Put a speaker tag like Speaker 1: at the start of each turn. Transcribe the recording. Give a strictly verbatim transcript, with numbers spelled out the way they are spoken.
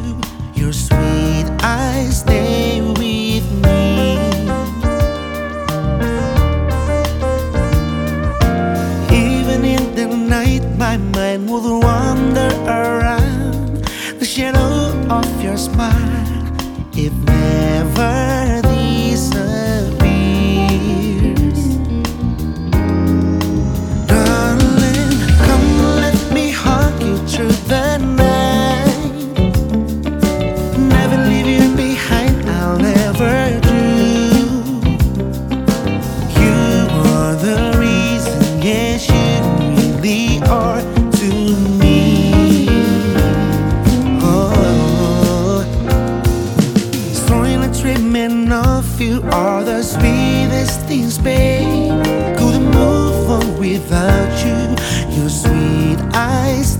Speaker 1: Your sweet eyes stay with me. Even in the night my mind would wander around the shadow of your smile. It never disappears. Darling, come let me hug you through the night. Never leave you behind, I'll never do. You are the reason, yes you really are to me. Oh, storing and dreaming of you are the sweetest things, babe. Couldn't move on without you. Your sweet eyes